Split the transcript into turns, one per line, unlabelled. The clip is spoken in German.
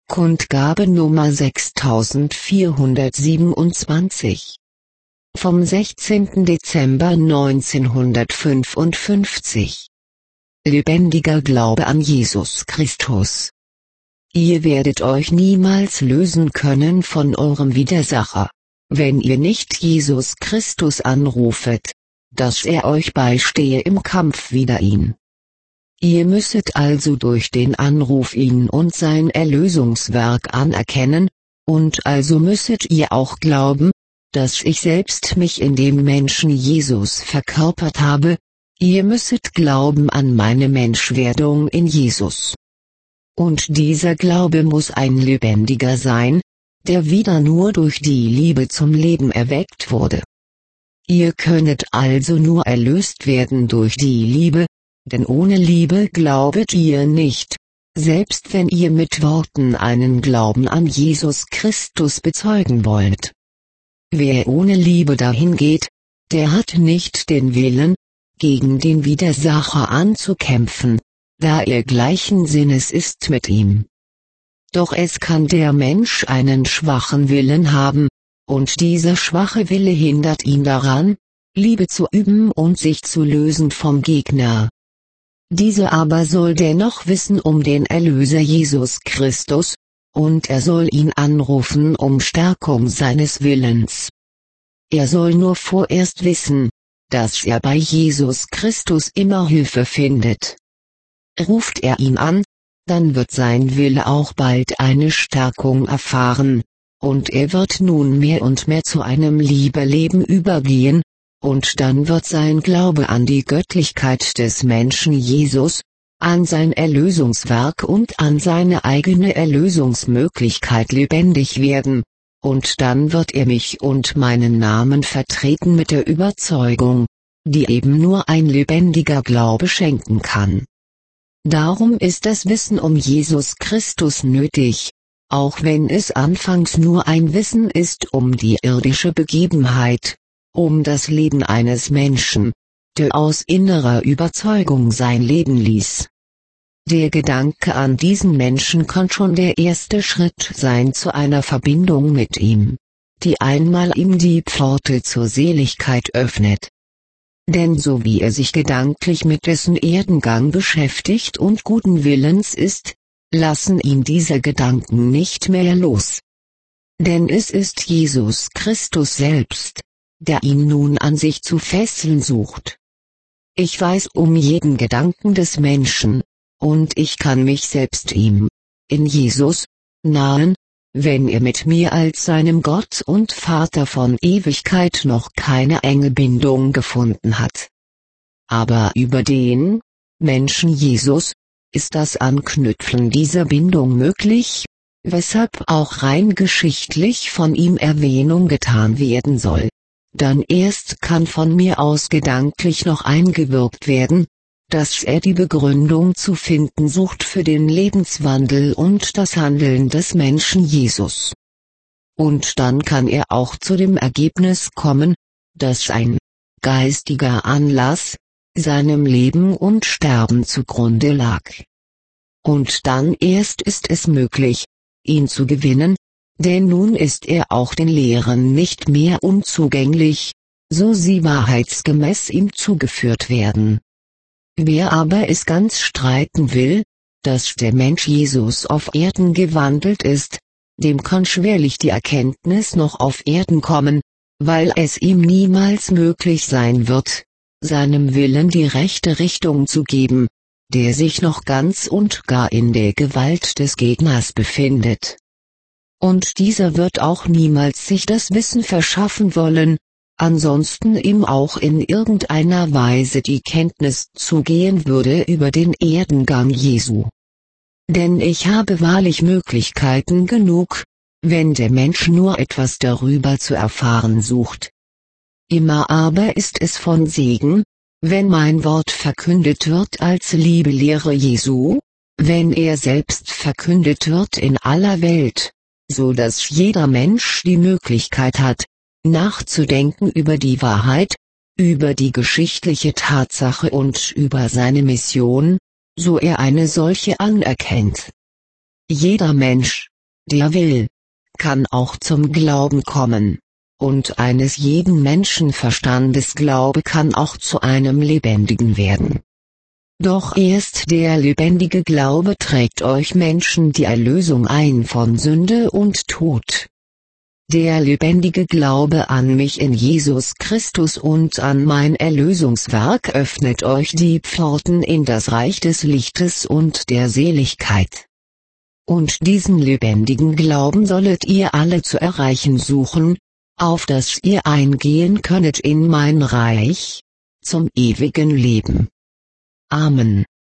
Kundgabe Nummer 6427. Vom 16. Dezember 1955. Lebendiger Glaube an Jesus Christus. Ihr werdet euch niemals lösen können von eurem Widersacher, wenn ihr nicht Jesus Christus anrufet, dass er euch beistehe im Kampf wider ihn. Ihr müsset also durch den Anruf ihn und sein Erlösungswerk anerkennen, und also müsset ihr auch glauben, dass ich selbst mich in dem Menschen Jesus verkörpert habe. Ihr müsset glauben an meine Menschwerdung in Jesus. Und dieser Glaube muss ein lebendiger sein, der wieder nur durch die Liebe zum Leben erweckt wurde. Ihr könnet also nur erlöst werden durch die Liebe, denn ohne Liebe glaubet ihr nicht, selbst wenn ihr mit Worten einen Glauben an Jesus Christus bezeugen wollt. Wer ohne Liebe dahin geht, der hat nicht den Willen, gegen den Widersacher anzukämpfen, da er gleichen Sinnes ist mit ihm. Doch es kann der Mensch einen schwachen Willen haben, und dieser schwache Wille hindert ihn daran, Liebe zu üben und sich zu lösen vom Gegner. Dieser aber soll dennoch wissen um den Erlöser Jesus Christus, und er soll ihn anrufen um Stärkung seines Willens. Er soll nur vorerst wissen, dass er bei Jesus Christus immer Hilfe findet. Ruft er ihn an, dann wird sein Wille auch bald eine Stärkung erfahren, und er wird nun mehr und mehr zu einem Liebeleben übergehen, und dann wird sein Glaube an die Göttlichkeit des Menschen Jesus, an sein Erlösungswerk und an seine eigene Erlösungsmöglichkeit lebendig werden, und dann wird er mich und meinen Namen vertreten mit der Überzeugung, die eben nur ein lebendiger Glaube schenken kann. Darum ist das Wissen um Jesus Christus nötig, auch wenn es anfangs nur ein Wissen ist um die irdische Begebenheit, um das Leben eines Menschen, der aus innerer Überzeugung sein Leben ließ. Der Gedanke an diesen Menschen kann schon der erste Schritt sein zu einer Verbindung mit ihm, die einmal ihm die Pforte zur Seligkeit öffnet. Denn so wie er sich gedanklich mit dessen Erdengang beschäftigt und guten Willens ist, lassen ihn diese Gedanken nicht mehr los. Denn es ist Jesus Christus selbst, der ihn nun an sich zu fesseln sucht. Ich weiß um jeden Gedanken des Menschen, und ich kann mich selbst ihm, in Jesus, nahen, wenn er mit mir als seinem Gott und Vater von Ewigkeit noch keine enge Bindung gefunden hat. Aber über den Menschen Jesus ist das Anknüpfen dieser Bindung möglich, weshalb auch rein geschichtlich von ihm Erwähnung getan werden soll. Dann erst kann von mir aus gedanklich noch eingewirkt werden, dass er die Begründung zu finden sucht für den Lebenswandel und das Handeln des Menschen Jesus. Und dann kann er auch zu dem Ergebnis kommen, dass ein geistiger Anlass seinem Leben und Sterben zugrunde lag. Und dann erst ist es möglich, ihn zu gewinnen, denn nun ist er auch den Lehren nicht mehr unzugänglich, so sie wahrheitsgemäß ihm zugeführt werden. Wer aber es ganz streiten will, dass der Mensch Jesus auf Erden gewandelt ist, dem kann schwerlich die Erkenntnis noch auf Erden kommen, weil es ihm niemals möglich sein wird, seinem Willen die rechte Richtung zu geben, der sich noch ganz und gar in der Gewalt des Gegners befindet. Und dieser wird auch niemals sich das Wissen verschaffen wollen, ansonsten ihm auch in irgendeiner Weise die Kenntnis zugehen würde über den Erdengang Jesu. Denn ich habe wahrlich Möglichkeiten genug, wenn der Mensch nur etwas darüber zu erfahren sucht. Immer aber ist es von Segen, wenn mein Wort verkündet wird als Liebelehre Jesu, wenn er selbst verkündet wird in aller Welt, so dass jeder Mensch die Möglichkeit hat, nachzudenken über die Wahrheit, über die geschichtliche Tatsache und über seine Mission, so er eine solche anerkennt. Jeder Mensch, der will, kann auch zum Glauben kommen. Und eines jeden Menschenverstandes Glaube kann auch zu einem lebendigen werden. Doch erst der lebendige Glaube trägt euch Menschen die Erlösung ein von Sünde und Tod. Der lebendige Glaube an mich in Jesus Christus und an mein Erlösungswerk öffnet euch die Pforten in das Reich des Lichtes und der Seligkeit. Und diesen lebendigen Glauben sollet ihr alle zu erreichen suchen, auf dass ihr eingehen könnet in mein Reich, zum ewigen Leben. Amen.